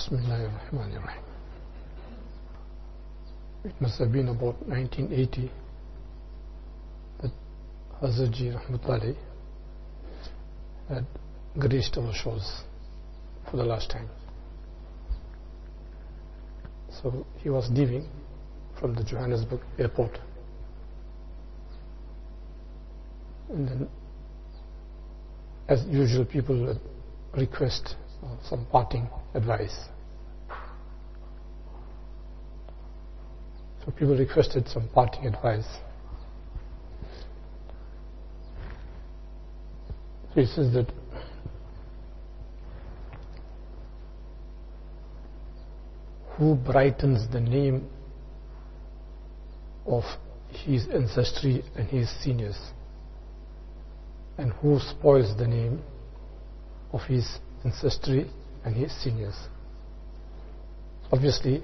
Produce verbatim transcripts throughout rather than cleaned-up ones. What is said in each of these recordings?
Bismillahirrahmanirrahim. It must have been about nineteen eighty that Hazrat Ji Rahmatullahi had graced our shores for the last time. So he was leaving from the Johannesburg airport, and then, as usual, people would request uh, some parting advice. So people requested some parting advice. So he says that who brightens the name of his ancestry and his seniors, and who spoils the name of his ancestry and his seniors. Obviously,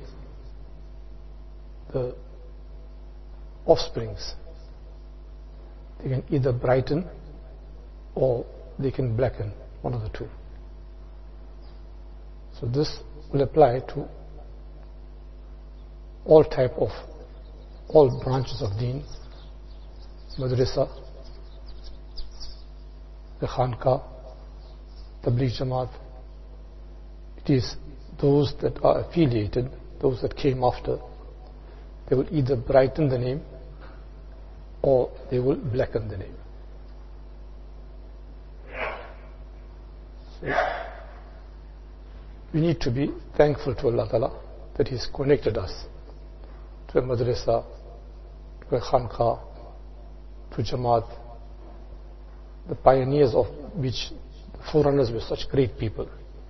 the offsprings, they can either brighten or they can blacken, one of the two. So this will apply to all type of, all branches of deen, madrasa, the khanqa, tabligh jamaat. It is those that are affiliated, those that came after, they will either brighten the name or they will blacken the name. So we need to be thankful to Allah Ta'ala that He's connected us to a madrasa, to a khanqa, to jamaat, the pioneers of which the forerunners were such great people.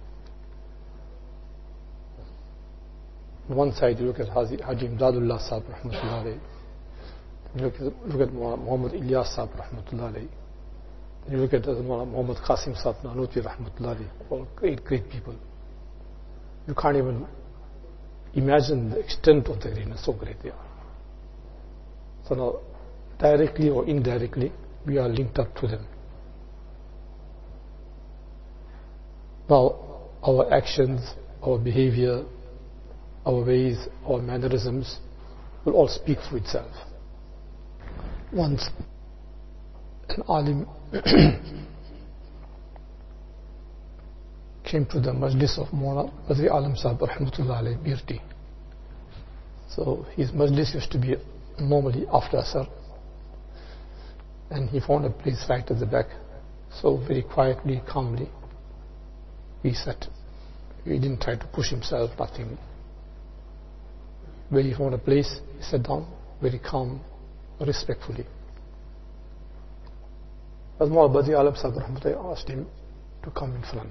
On one side you look at Haji, Haji Imdadullah Sahib Rahmatullah alayhi, you look at, look at Muhammad Ilyas Sahib Rahmatullah alayhi, you look at Muhammad Qasim Sahib Nanuti Rahmatullah alayhi, all great, great people. You can't even imagine the extent of their greatness, so great they are. So now, directly or indirectly, we are linked up to them. Now, our actions, our behavior, our ways, our mannerisms will all speak for itself. Once an alim came to the majlis of Mawlana Badri Alam Sahib Rahmatullah alayhi Birti. So his majlis used to be normally after Asr, and he found a place right at the back. So very quietly, calmly, he sat. He didn't try to push himself, nothing. Where he found a place, he sat down, very calm, respectfully. As Mawlana Badri Alam Sahib Rahmatullah asked him to come in front.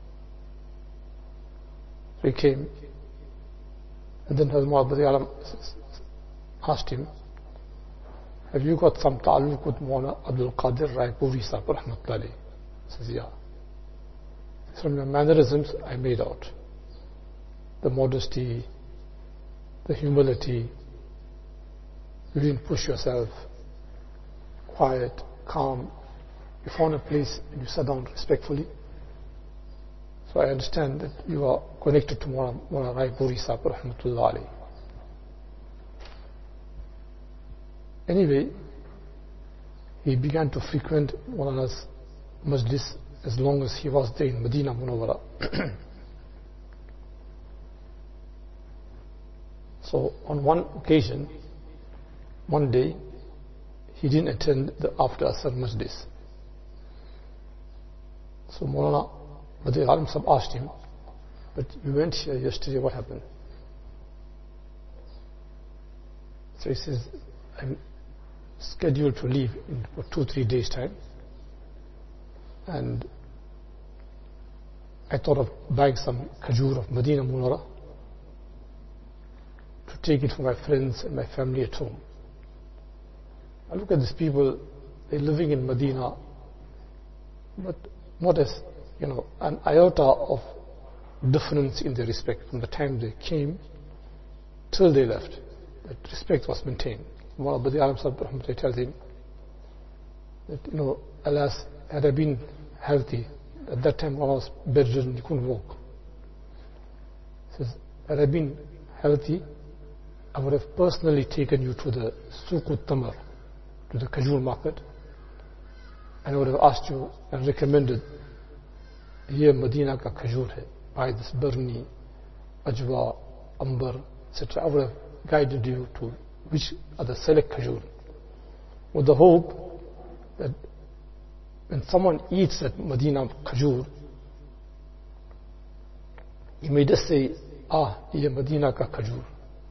So he came, and then Hazrat Badri Alam asked him, have you got some ta'alluq with Mawlana Abdul Qadir Raipuri Sahib Rahmatullah alayhi? He says, yeah. From your mannerisms, I made out the modesty, the humility. You didn't push yourself, quiet, calm. You found a place and you sat down respectfully. So I understand that you are connected to Mawlana Raipuri Sahib Rahmatullah alayhi. Anyway, he began to frequent Mawlana's majlis as long as he was there in Medina Munawwara. So on one occasion, one day, he didn't attend the after Asr majlis. So Mawlana Badri Alam Sahib asked him, but you went here yesterday, what happened? So he says, I'm scheduled to leave in for two, three days time. And I thought of buying some khajur of Medina Munawwara to take it for my friends and my family at home. I look at these people, they're living in Medina, but not as, you know, an iota of difference in their respect from the time they came till they left. That respect was maintained. Mawlana Badri Alam Sahib Rahmatullah tells him that, you know, alas, had I been healthy, at that time I was bedridden, he couldn't walk. He says, had I been healthy, I would have personally taken you to the Suq Tamar, to the Khajur market, and I would have asked you and recommended, here Medina ka Khajur hai, buy this Burni, Ajwa, Ambar, et cetera. I would have guided you to which are the select Khajur, with the hope that when someone eats that Medina Khajur, he may just say, ah, ye Medina ka Khajur.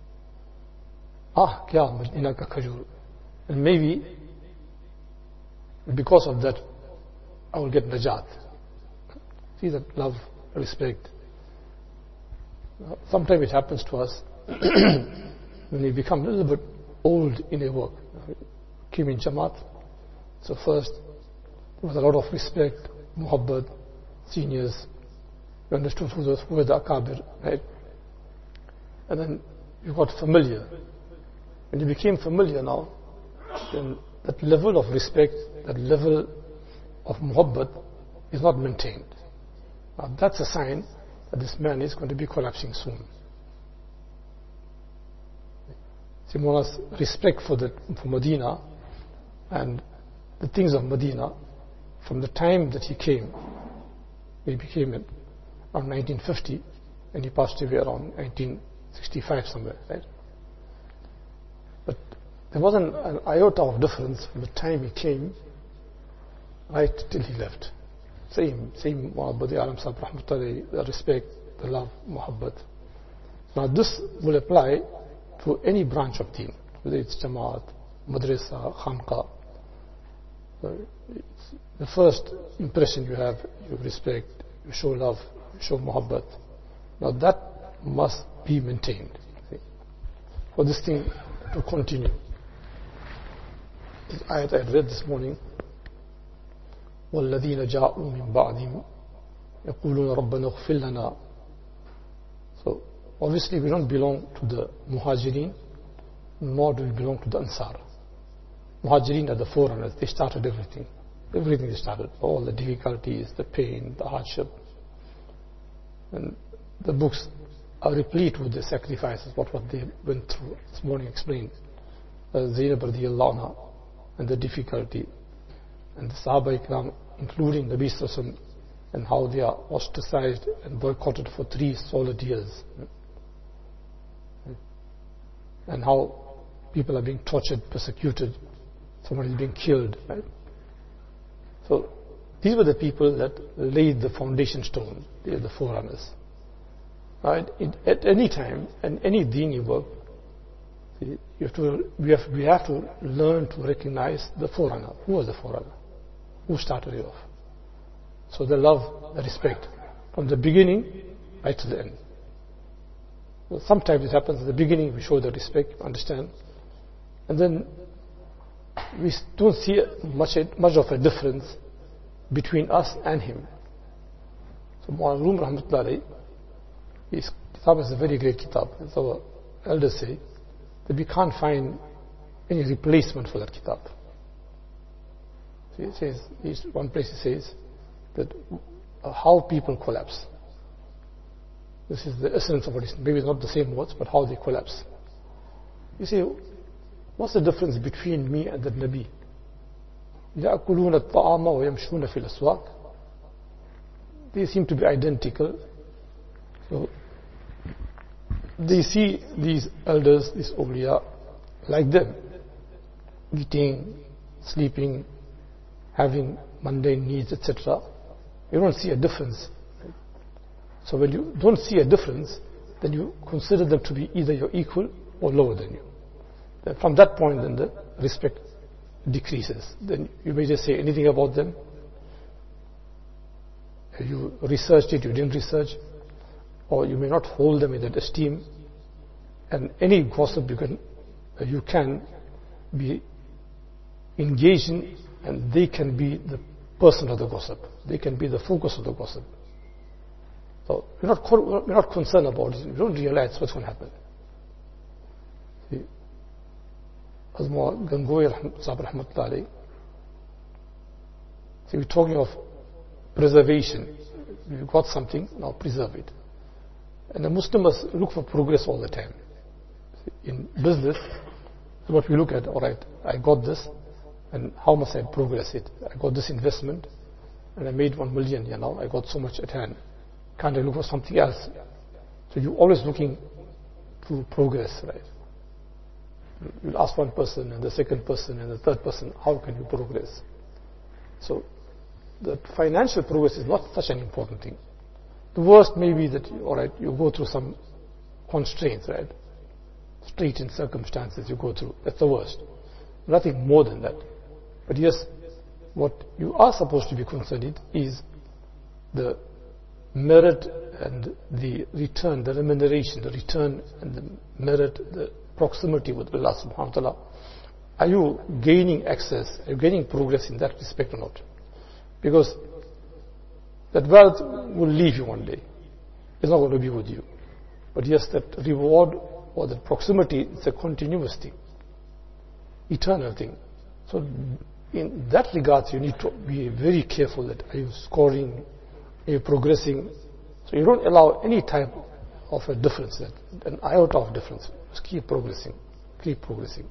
Ah, kya Medina ka Khajur. And maybe because of that, I will get najat. See that love, respect. Sometimes it happens to us when we become a little bit old in a work. Came in Jamaat, so first there was a lot of respect, muhabbat, seniors. You understood who, those, who were the akabir, right? And then you got familiar. When you became familiar now, then that level of respect, that level of muhabbat is not maintained. Now that's a sign that this man is going to be collapsing soon. Simona's respect for the for Medina and the things of Medina, from the time that he came, he became it around nineteen fifty, and he passed away around nineteen sixty-five somewhere, right? But there wasn't an iota of difference from the time he came right till he left. Same, same Muhammad Alam Sahib Rahmatullahi, the respect, the love, muhabbat. Now this will apply to any branch of deen, whether it's Jamaat, Madrasa, Khanqa. So the first impression you have, you respect, you show love, you show muhabbat. Now that must be maintained. See, for this thing to continue. The ayat I read this morning, وَالَّذِينَ جَاءُوا مِن بَعْدِهِمْ يَقُولُونَ رَبَّنَا اغْفِرْ لَنَا. So obviously we don't belong to the Muhajirin, nor do we belong to the Ansar. Muhajirin are the forerunners. They started everything. Everything they started. All the difficulties, the pain, the hardship. And the books are replete with the sacrifices, what, what they went through. This morning explained. Uh, Zainab radiyallahu anha and the difficulty. And the Sahaba Ikram, including Nabi Sallallahu Alaihi Wasallam, and how they are ostracized and boycotted for three solid years. And how people are being tortured, persecuted, someone is being killed, right? So these were the people that laid the foundation stone. They are the forerunners. Right? It, at any time, and any dini work, you have to, we, have, we have to learn to recognize the forerunner. Who was the forerunner? Who started it off? So the love, the respect, from the beginning right to the end. So sometimes it happens at the beginning, we show the respect, understand, and then we don't see much, much of a difference between us and him. So Mu'allim Rum Rahmatullahi, his kitab is a very great kitab. As our elders say, that we can't find any replacement for that kitab. So he says, one place he says that uh, how people collapse. This is the essence of what is, maybe it's not the same words, but how they collapse. You see, what's the difference between me and the Nabi? يَأْكُلُونَ الطَّعَامَ وَيَمْشُونَ فِي الْأَسْوَاقِ. They seem to be identical. So they see these elders, these awliya, like them, eating, sleeping, having mundane needs, et cetera. You don't see a difference. So when you don't see a difference, then you consider them to be either your equal or lower than you. Then from that point, then the respect decreases. Then you may just say anything about them. You researched it, you didn't research, or you may not hold them in that esteem. And any gossip you can, you can be engaged in, and they can be the person of the gossip. They can be the focus of the gossip. So we're not, we're not concerned about it. We don't realize what's going to happen. See, Azma Gangohi Sahib Rahmatullahi, see, we're talking of preservation. You've got something, now preserve it. And the Muslim must look for progress all the time. In business, what we look at, all right, I got this, and how must I progress it? I got this investment, and I made one million, you know, I got so much at hand. Can't I look for something else? So you're always looking to progress, right? You'll ask one person, and the second person, and the third person, how can you progress? So the financial progress is not such an important thing. The worst may be that, all right, you go through some constraints, right? Straitened circumstances you go through. That's the worst. Nothing more than that. But yes, what you are supposed to be concerned with is the merit and the return, the remuneration, the return and the merit, the proximity with Allah subhanahu wa ta'ala. Are you gaining access? Are you gaining progress in that respect or not? Because that wealth will leave you one day. It's not going to be with you. But yes, that reward or that proximity is a continuous thing, eternal thing. So in that regard, you need to be very careful that are you scoring, are you progressing. So you don't allow any type of a difference, an iota of difference. Just keep progressing, keep progressing.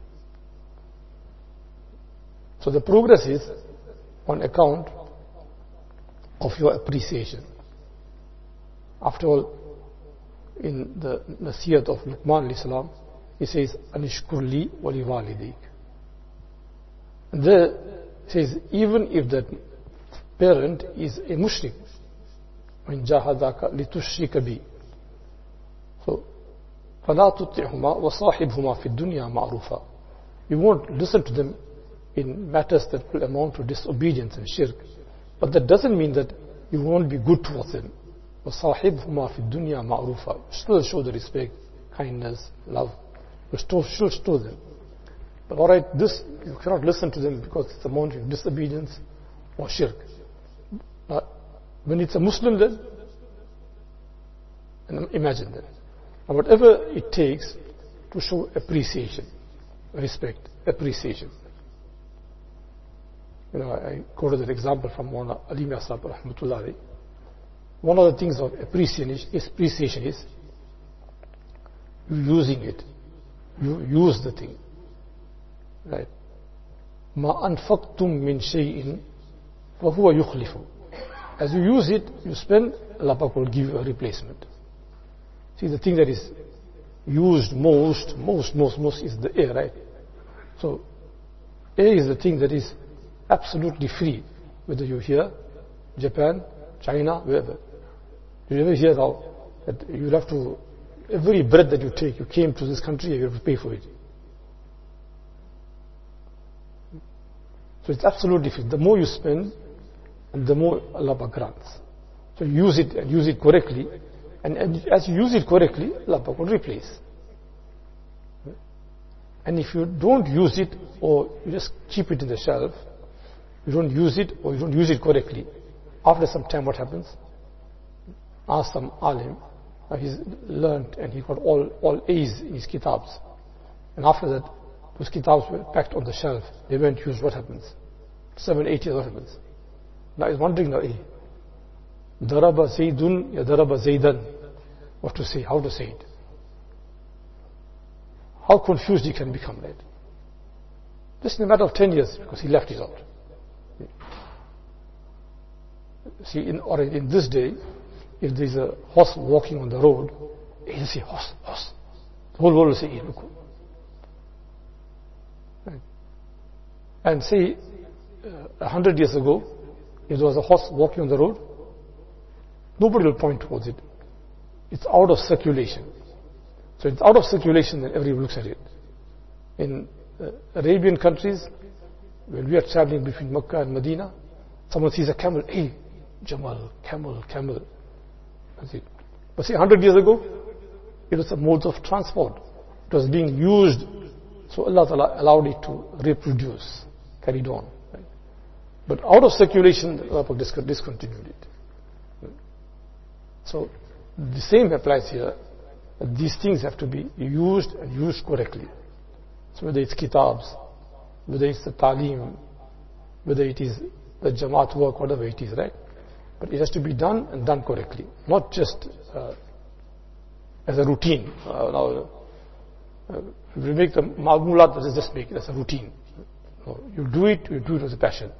So the progress is on account of your appreciation. After all, in the Nasiyat of Luqman alayhi salam, he says, Anishkurli wali walidik. And there says, even if that parent is a mushrik, when jahadaka litushrika bi. So, فَلَا تُطِعْهُمَا وَصَاحِبْهُمَا فِي الدُّنْيَا مَعْرُوفًا. You won't listen to them in matters that will amount to disobedience and shirk. But that doesn't mean that you won't be good towards them. وَصَاحِبْهُمَا فِي الدُّنْيَا مَعْرُوفًا. Still show the respect, kindness, love. You still should show them. But alright, this, you cannot listen to them because it's amounting to disobedience or shirk. But when it's a Muslim then, and imagine that. And whatever it takes to show appreciation, respect, appreciation. You know, I quoted that example from Mawlana Ali Mian Sahib rahmatullah alayhi. One of the things of appreciation is, appreciation is you using it. You use the thing. Right? Ma anfaqtum min shay'in wa huwa yukhlifu. As you use it, you spend, Allah Pak will give you a replacement. See, the thing that is used most, most, most, most is the air, right? So, air is the thing that is absolutely free, whether you're here, Japan, China, wherever. You ever hear now that you have to, every breath that you take, you came to this country, you have to pay for it. So it's absolutely free. The more you spend, and the more Allah grants. So use it and use it correctly, and, and as you use it correctly, Allah will replace. And if you don't use it, or you just keep it in the shelf, you don't use it, or you don't use it correctly, after some time what happens? Ask some alim, uh, he's learned and he got all, all A's in his kitabs. And after that, those kitabs were packed on the shelf. They weren't used. What happens? Seven, eight years, what happens? Now he's wondering now, eh, Daraba Zaydun, ya Daraba Zaydan. What to say, how to say it. How confused he can become, right? Just in a matter of ten years, because he left it out. See, in, or in this day, if there's a horse walking on the road, he'll say, horse, horse. The whole world will say, hey, look. Right. And say, a uh, hundred years ago, if there was a horse walking on the road, nobody will point towards it. It's out of circulation. So it's out of circulation, then everyone looks at it. In uh, Arabian countries, when we are traveling between Mecca and Medina, someone sees a camel, hey, Jamal, camel, camel. That's it. But see, a hundred years ago, it was a mode of transport. It was being used, so Allah Ta'ala allowed it to reproduce, carried on. Right? But out of circulation, Allah discontinued it. Right? So the same applies here. That these things have to be used and used correctly. So whether it's kitabs, whether it's the ta'lim, whether it is the jamaat work, whatever it is, right? But it has to be done and done correctly. Not just uh, as a routine. Uh, now, uh, we make the ma'mulat, let us just make it as a routine. No, you do it, you do it with a passion.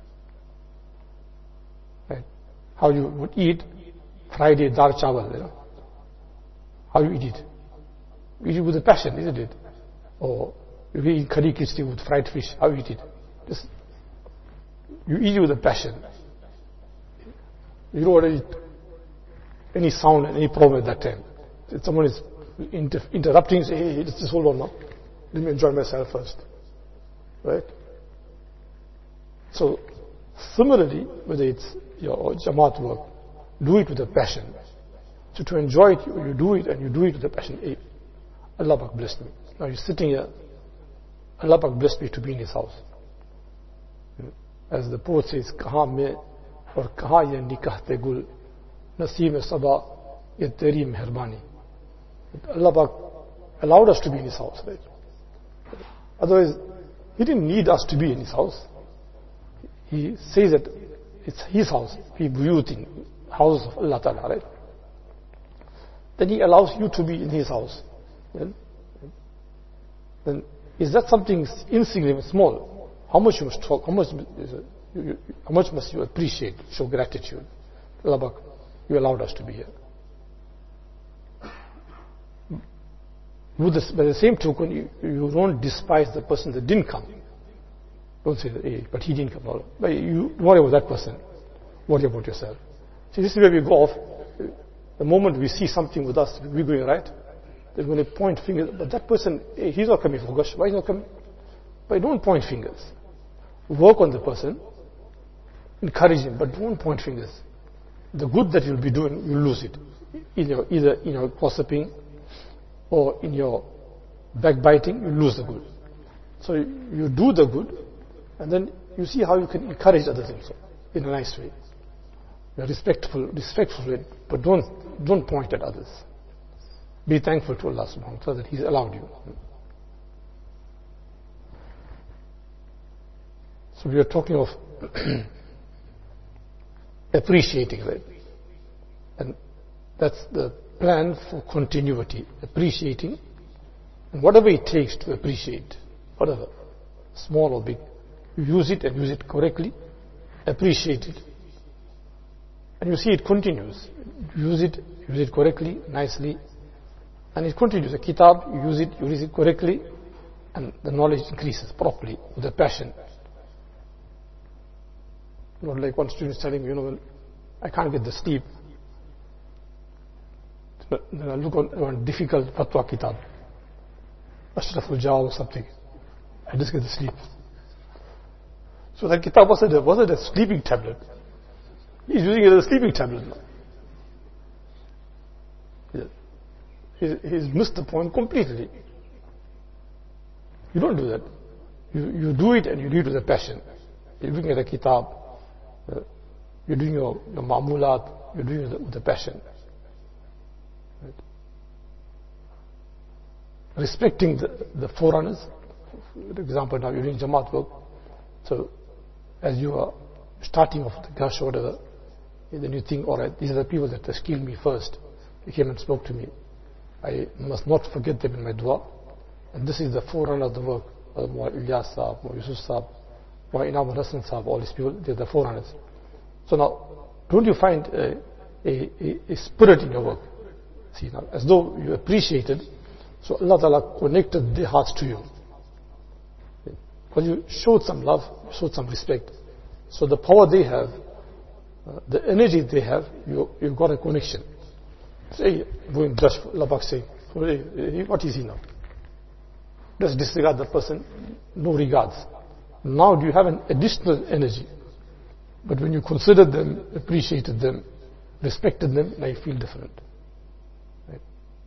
Right? How you would eat Friday dar chawal, you know. How you eat it? You eat it with a passion, isn't it? Or you eat curry khichdi with fried fish, how you eat it? Just, you eat it with a passion. You don't want to eat any sound and any problem at that time. If someone is inter interrupting, say, hey, let's just hold on now. Let me enjoy myself first. Right? So, similarly, whether it's your Jamaat work, do it with a passion. So to enjoy it, you, you do it and you do it with a passion. Hey, Allah Pak blessed me. Now you're sitting here, Allah Pak blessed me to be in His house. As the poet says, kaha mein aur kaha ye nikahte gul, naseem sabah ye teri meherbani. Allah Pak allowed us to be in His house, right? Otherwise, He didn't need us to be in His house. He says that it's His house. He buyutin, houses of Allah Ta'ala, right? Then He allows you to be in His house. Then, then is that something insignificant, small? How much you must talk? How much, is it, you, you, how much must you appreciate, show gratitude? Allah Pak, you allowed us to be here. With this, by the same token, you, you don't despise the person that didn't come. Don't say, hey, but he didn't come. No, but you worry about that person. Worry about yourself. See, this is where we go off. The moment we see something with us, we're going right. They're going to point fingers. But that person, hey, he's not coming for gosh. Why is he not coming? But don't point fingers. Work on the person. Encourage him, but don't point fingers. The good that you'll be doing, you'll lose it. In your, either in your gossiping, or in your backbiting, you lose the good. So you do the good, and then you see how you can encourage others also, in a nice way. You're respectful, respectful, but don't, don't point at others. Be thankful to Allah subhanahu wa ta'ala that He's allowed you. So we are talking of appreciating, right? And that's the plan for continuity, appreciating, and whatever it takes to appreciate, whatever, small or big, you use it and use it correctly, appreciate it, and you see it continues. Use it, use it correctly, nicely, and it continues. A kitab, you use it, you use it correctly, and the knowledge increases properly with a passion. Not like one student is telling me, you know, I can't get the sleep. Then I look on one difficult fatwa kitab, Ashraful Jaw or something. I just get the sleep. So that kitab wasn't a, wasn't a sleeping tablet. He's using it as a sleeping tablet now. He's, he's missed the point completely. You don't do that. You, you do it and you do it with a passion. You're looking at a kitab. Uh, you're doing your, your ma'mulat. You're doing it with, with a passion. Right. Respecting the, the forerunners. For example, now you're doing Jamaat work. So, as you are starting off the gush or whatever, then you think, alright, these are the people that skilled me first. They came and spoke to me. I must not forget them in my dua. And this is the forerunner of the work. More Ilyas Sahab, more Yusuf Sahab, more Inam Hassan Sahab, all these people, they're the forerunners. So now, don't you find a, a, a spirit in your work? See now, as though you appreciated, so Allah Ta'ala connected their hearts to you. Because you showed some love, you showed some respect. So the power they have, uh, the energy they have, you, you've got a connection. Say, going just for Allah Pak say, what is he now? Just disregard the person, no regards. Now do you have an additional energy? But when you considered them, appreciated them, respected them, now you feel different. Right?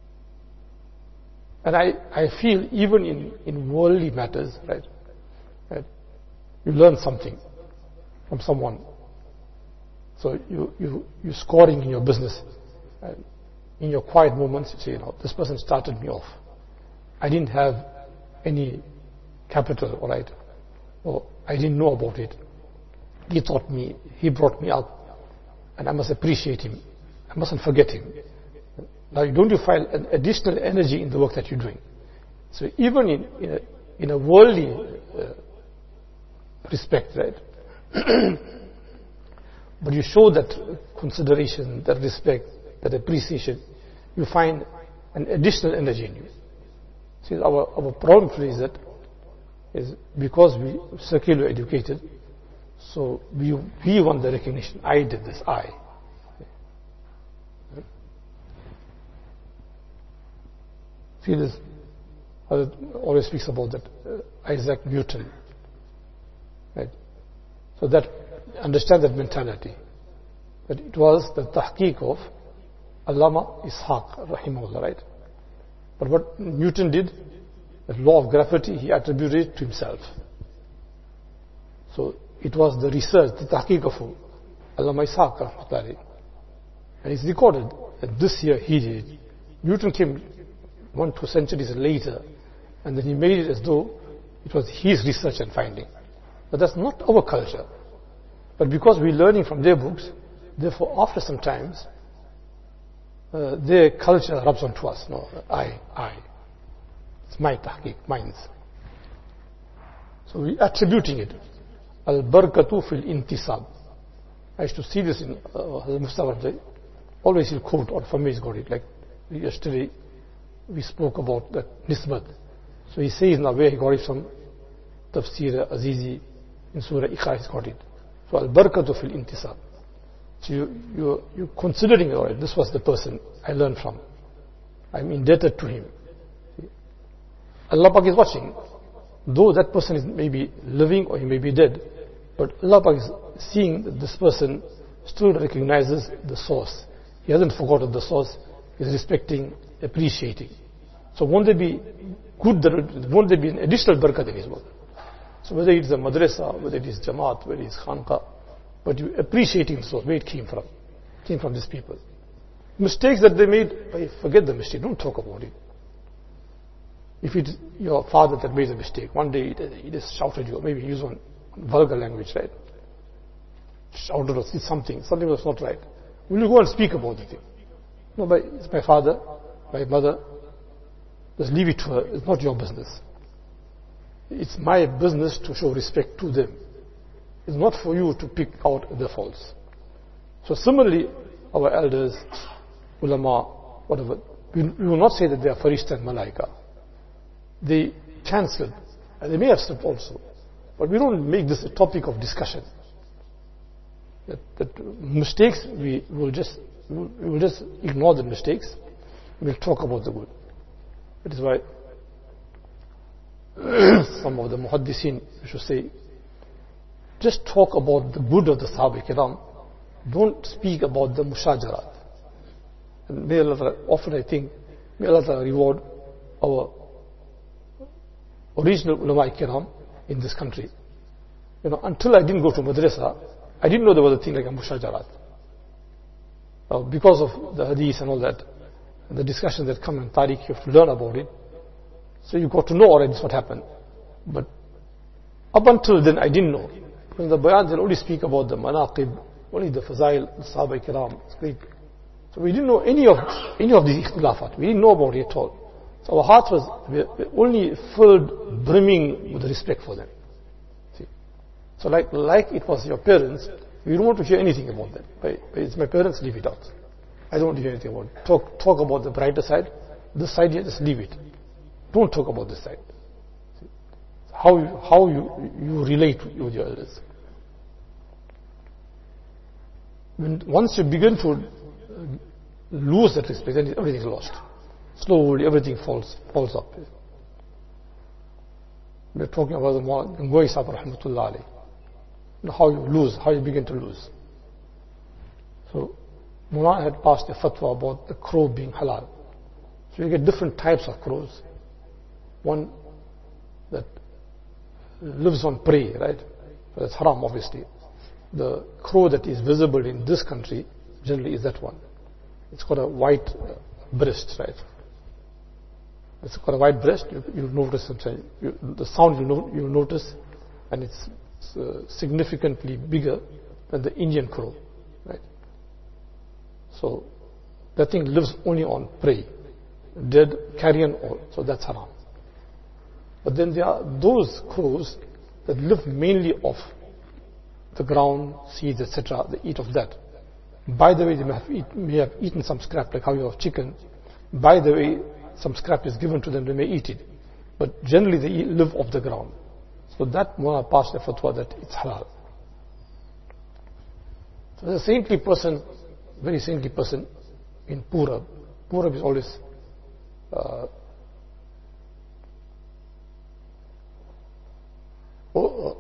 And I, I feel even in, in worldly matters, right, right, you learn something from someone. So you, you, you're scoring in your business. Right? In your quiet moments, you say, you know, this person started me off. I didn't have any capital, all right, or I didn't know about it. He taught me, he brought me up, and I must appreciate him. I mustn't forget him. Now, don't you find an additional energy in the work that you're doing? So even in, in, a, in a worldly uh, respect, right? But you show that consideration, that respect, that appreciation, you find an additional energy in you. See, our, our problem today is that is because we secular educated, so we, we want the recognition. I did this, I. See this, I always speaks about that uh, Isaac Newton. Right? So that, understand that mentality. That it was the tahqiq of Allama Ishaq, rahimahullah, right? But what Newton did, the law of gravity, he attributed it to himself. So it was the research, the tahqiq of Allama Ishaq, rahmatullahi. And it's recorded that this year he did it. Newton came one, two centuries later, and then he made it as though it was his research and finding. But that's not our culture. But because we're learning from their books, therefore after some times, uh, their culture rubs onto us. No, I, I. It's my tahqiq, mine's. So we're attributing it. Al-barakatu fil intisab. I used to see this in uh, Mustafa. Always he'll quote, or Fami's got it. Like yesterday, we spoke about that nisbat. So he says now where he got it from, Tafsir Azizi in Surah Iqra, he's got it. So al-barakatu fil intisab. So you, you, you're considering, all right, this was the person I learned from. I'm indebted to him. Allah Pak is watching. Though that person is maybe living or he may be dead, but Allah Pak is seeing that this person still recognizes the source. He hasn't forgotten the source. He's respecting, appreciating. So won't there be good, won't there be an additional barakat in his work? So whether it's a madrasa, whether it is jamaat, whether it is khanqa, but you appreciating the source, where it came from. It came from these people. Mistakes that they made, forget the mistake, don't talk about it. If it's your father that made a mistake, one day he just shouted you, or maybe he used one vulgar language, right? Shouted or said something, something was not right. Will you go and speak about the thing? No, but it's my father, my mother. Just leave it to her. It's not your business. It's my business to show respect to them. It's not for you to pick out the faults. So similarly, our elders, ulama, whatever, we, we will not say that they are farishta and malaika. They can slip, and they may have slipped also. But we don't make this a topic of discussion. That, that mistakes, we will just we will just ignore the mistakes. We'll talk about the good. That is why some of the muhaddisin should say, just talk about the good of the Sahaba Kiram. Don't speak about the mushajarat. And may Allah, often I think, may Allah reward our original ulama kiram in this country. You know, until I didn't go to madrasa, I didn't know there was a thing like a mushajarat. Uh, because of the hadith and all that, and the discussions that come in tariq, you have to learn about it. So you got to know already what happened. But up until then, I didn't know. Because the bayan, they'll only speak about the manaqib, only the fazail, the sahaba kiram. It's great. So we didn't know any of any of these ikhtilafat. We didn't know about it at all. So our heart was only filled, brimming with respect for them. See? So like, like it was your parents, we don't want to hear anything about them. But it's my parents, leave it out. I don't want to hear anything about it. Talk, talk about the brighter side. This side here, just leave it. Don't talk about this side. See? How, you, how you, you relate with your elders. When, once you begin to lose that respect, then everything is lost. Slowly everything falls falls up. We're talking about the Ngoi Sahib rahmatullah alayhi. How you lose, how you begin to lose. So Mullah had passed a fatwa about the crow being halal. So you get different types of crows. One that lives on prey, right? So that's haram, obviously. The crow that is visible in this country generally is that one. It's got a white breast, right? It's got a white breast. You, you'll notice sometimes you, the sound you know, you'll notice, and it's, it's uh, significantly bigger than the Indian crow, right? So That thing lives only on prey, dead carrion, or so that's haram. But then there are those crows that live mainly off the ground, seeds, et cetera. They eat of that. By the way, they may have, eat, may have eaten some scrap, like how you have chicken. By the way, some scrap is given to them, they may eat it. But generally they eat, live off the ground. So that one passed the fatwa that it's halal. So there's a saintly person, very saintly person in Purab. Purab is always uh, oh,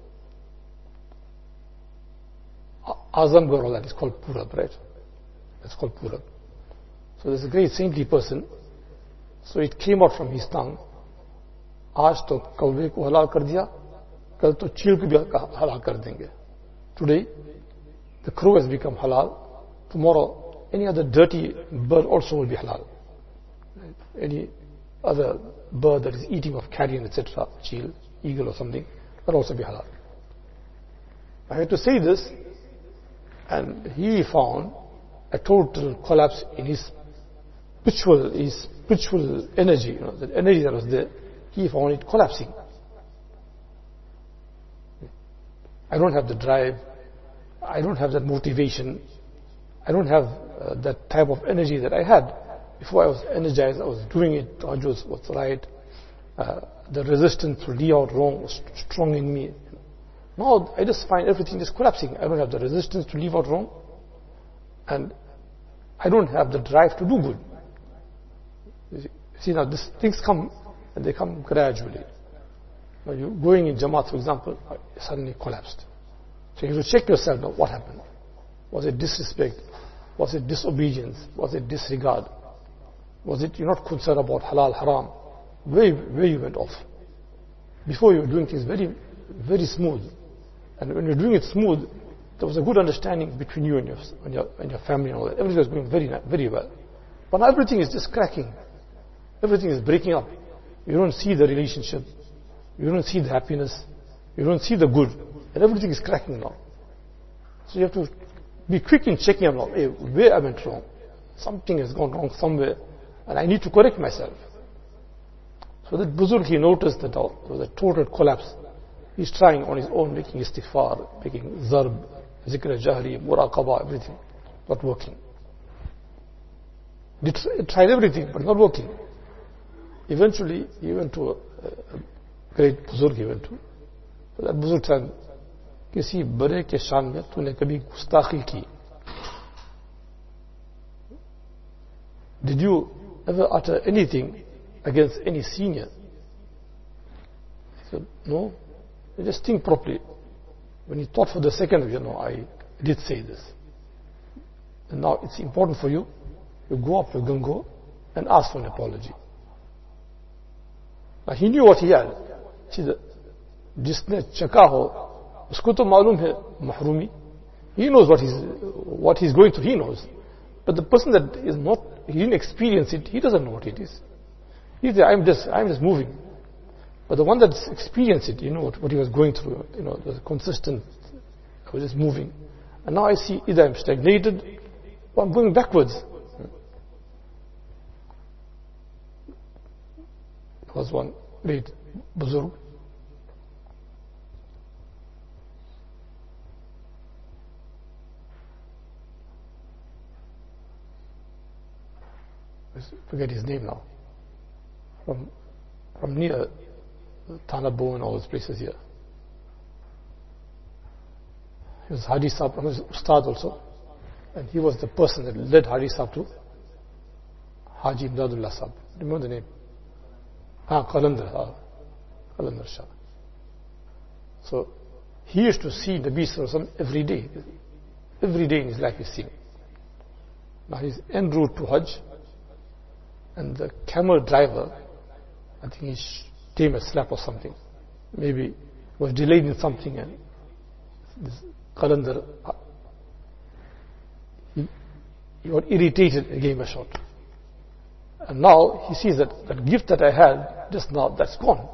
uh, Azamgarh, all that is called Purab, right? That's called Purab. So there's a great saintly person. So it came out from his tongue. आज तो कौवे को हलाल कर दिया, कल तो चील को भी हलाल कर देंगे. Today, the crow has become halal. Tomorrow, any other dirty bird also will be halal. Any other bird that is eating of carrion, et cetera, cheel, eagle or something, will also be halal. I had to say this, and he found a total collapse in his spiritual, his spiritual energy, you know, the energy that was there. He found it collapsing. I don't have the drive. I don't have that motivation. I don't have uh, that type of energy that I had. Before I was energized, I was doing it. Tahajjud was right. Uh, the resistance to leave out wrong was strong in me. Now I just find everything just collapsing. I don't have the resistance to leave out wrong. And I don't have the drive to do good. You see, see now, these things come, and they come gradually. Now you going in Jamaat, for example, suddenly collapsed. So you have to check yourself now, what happened? Was it disrespect? Was it disobedience? Was it disregard? Was it you're not concerned about halal, haram? Where, where you went off? Before you were doing things very, very smooth. And when you're doing it smooth, there was a good understanding between you and your, and your, and your family and all that. Everything was going very, very well. But now everything is just cracking. Everything is breaking up. You don't see the relationship. You don't see the happiness. You don't see the good. And everything is cracking now. So you have to be quick in checking out, hey, where I went wrong. Something has gone wrong somewhere. And I need to correct myself. So that Buzurg, he noticed that there was a total collapse. He's trying on his own, making istighfar, making zarb, zikr al-jahri, muraqabah, everything. Not working. He tried everything, but not working. Eventually, he went to a, a great Buzurg he went to. So that Buzurg said, किसी बड़े के शान में तूने कभी गुस्ताखी की? Did you ever utter anything against any senior? He said, no. You just think properly. When he thought for the second, you know, I did say this. And now it's important for you, you go up to Gango and ask for an apology. Now he knew what he had. जिसने चका हो उसको तो मालूम है महरूमी. He knows what he's what he's going through. He knows, but the person that is not, he didn't experience it. He doesn't know what it is. He's there, I'm just I'm just moving. But the one that's experienced it, you know what, what he was going through. You know, it was consistent. I was just moving, and now I see either I'm stagnated or I'm going backwards. There was one great Buzurg. I forget his name now. From from near Thanabo and all those places here. He was Hadi Sahib, he was Ustad also. And he was the person that led Hadi Sahib to Haji Imdadullah Sahib. Remember the name? Ah, Qalandar. Ah, Qalandar Shah. So he used to see Nabi Sallallahu Alaihi Wasallam every day. Every day in his life he's seen. Now he's en route to Hajj. And the camel driver, I think he came a slap or something. Maybe was delayed in something, and this Qalandar, he, he got irritated and gave him a shot. And now he sees that that gift that I had just now, that's gone.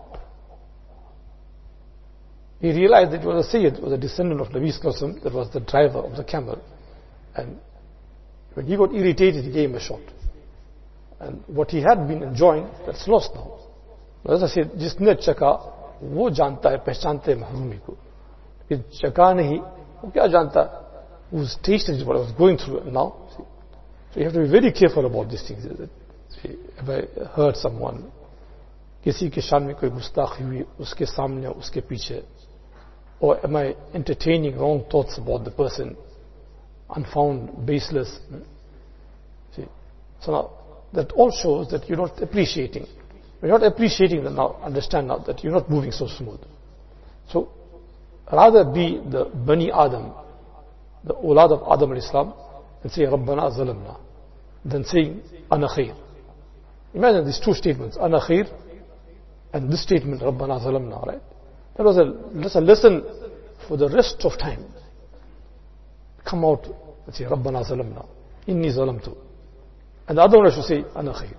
He realized that it was a Sayyid, was a descendant of Nabi Sallallahu Alaihi Wasallam, that was the driver of the camel. And When he got irritated, he gave him a shot. And what he had been enjoying, that's lost now. As I said, जिसने चखा वो जानता है, पहचानते महरूमी को. लेकिन चखा नहीं, वो क्या जानता है? Who's tasted what I was going through now. See? So you have to be very careful about these things. See, if I hurt someone, किसी के शान में कोई गुस्ताखी हुई, उसके सामने, उसके पीछे, or am I entertaining wrong thoughts about the person, unfound, baseless? See, so now that all shows that you're not appreciating. You're not appreciating that now. Understand now that you're not moving so smooth. So rather be the Bani Adam, the Ulad of Adam al-Islam, and say Rabbana zalamna, than saying Ana khair. Imagine these two statements, Ana khair, and this statement, Rabbana zalamna, right? That was a, that's a lesson for the rest of time. Come out and say Rabbana zalamna, inni zalamtu. And the other one I should say Ana khair.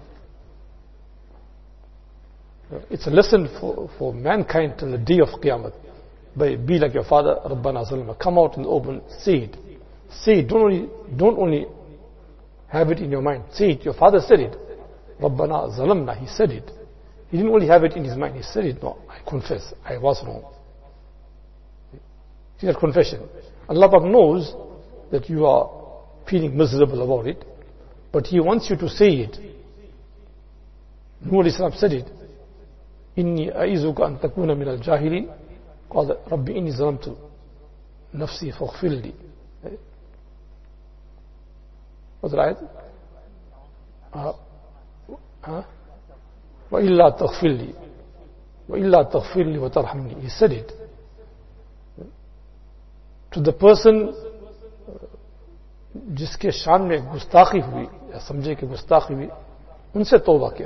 It's a lesson for, for mankind till the day of Qiyamah. By be like your father, Rabbana zalamna. Come out in the open, say it. Say it. Don't only, don't only have it in your mind. Say it. Your father said it. Rabbana zalamna. He said it. He didn't only have it in his mind. He said it. No, I confess. I was wrong. See that confession. Allah knows that you are feeling miserable about it, but He wants you to say it. Nuh alayhi salam said it. Inni a'izuka an takuna min al-jahilin. قال رب إني ظلمت نفسي فاغفر لي. What's right? وإلا تغفر لي وإلا تغفر لي وترحمني. He said it to the person जिसके शान में गुस्ताखी हुई या समझे कि गुस्ताखी हुई, उनसे तौबा किया.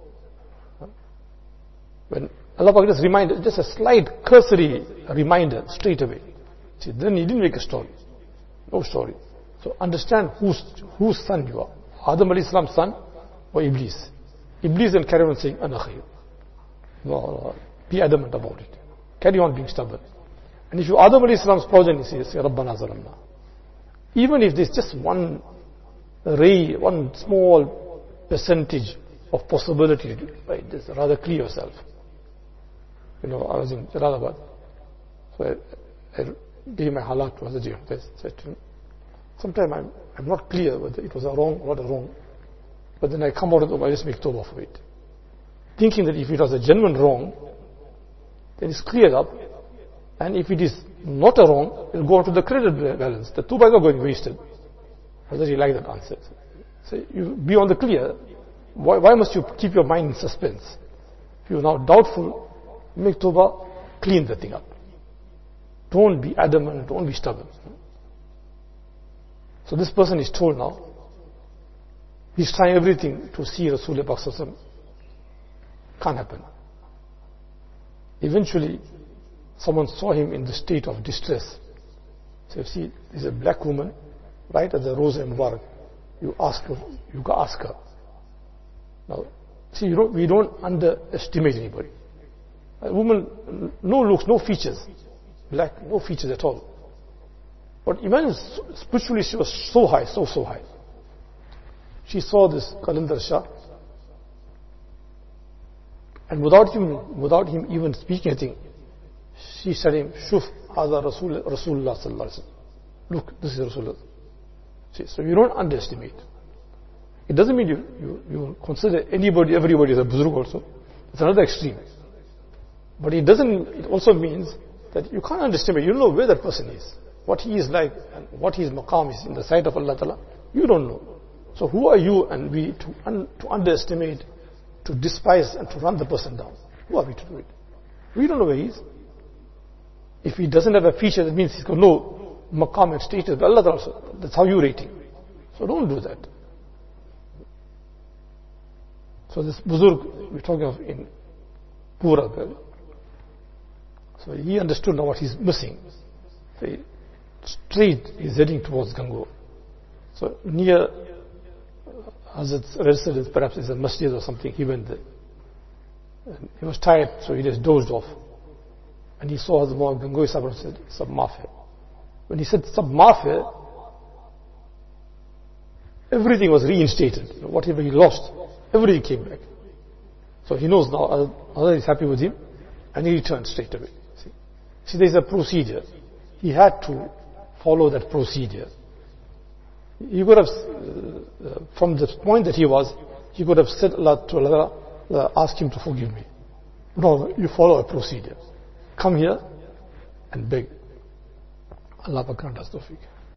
When Allah Pak just reminded, just a slight cursory reminder straight away. See, then He didn't make a story. No story. So understand whose, whose son you are. Adam alayhi salam's son or Iblis. Iblis then carry on saying, Ana khair. No, no, be adamant about it. Carry on being stubborn. And if you Adam alayhi salam's progeny, say, say Rabbana zalamna. Even if there's just one ray, one small percentage of possibility, right, just rather clear yourself. You know, I was in Jalalabad, so I, I gave my halat to Hazrat. I said, sometimes I'm, I'm not clear whether it was a wrong or not a wrong, but then I come out of the I just make tawbah for it. Thinking that if it was a genuine wrong, then it's cleared up, and if it is not a wrong, it'll go on to the credit balance. The tawbah is not going wasted. Hazrat, you like that answer. So you be on the clear. Why, why must you keep your mind in suspense? If you're now doubtful, make tawbah, clean the thing up. Don't be adamant, don't be stubborn. So this person is told now, he's trying everything to see Rasulullah Sallallahu Alaihi Wasallam. Can't happen. Eventually, someone saw him in the state of distress. So you see, there's a black woman, right at the Rosa Mubarak. You ask her, you can ask her. Now, see, you don't, we don't underestimate anybody. A woman, no looks, no features, black, no features at all. But imagine, spiritually she was so high, so, so high. She saw this Qalandar Shah, and without him, without him even speaking anything, she said to him, Shuf, Hada Rasul, Rasulullah Sallallahu Alaihi Wasallam. Look, this is Rasulullah. See, so you don't underestimate. It doesn't mean you, you, you consider anybody, everybody as a buzurg also. It's another extreme. But it doesn't, it also means that you can't underestimate. You don't know where that person is, what he is like, and what his maqam is in the sight of Allah Ta'ala. You don't know. So who are you and we to, un, to underestimate, to despise and to run the person down? Who are we to do it? We don't know where he is. If he doesn't have a feature, that means he's got no maqam and status. But Allah Ta'ala also, that's how you rate him. So don't do that. So this buzurg we're talking of in Pura, so he understood now what he's missing. So straight he's heading towards Gango. So near Hazrat's residence, perhaps it's a masjid or something, he went there. And he was tired, so he just dozed off. And he saw Hazrat Muhammad Gangohi Sahib and said, Sab maaf hai. When he said Sab maaf hai, Everything was reinstated. Whatever he lost, everything came back. So he knows now Allah is happy with him, and he returned straight away. See, See there is a procedure. He had to follow that procedure. He could have, uh, from the point that he was, he could have said Allah to Allah, uh, ask him to forgive me. No, you follow a procedure. Come here and beg. Allah grant us tawfiq.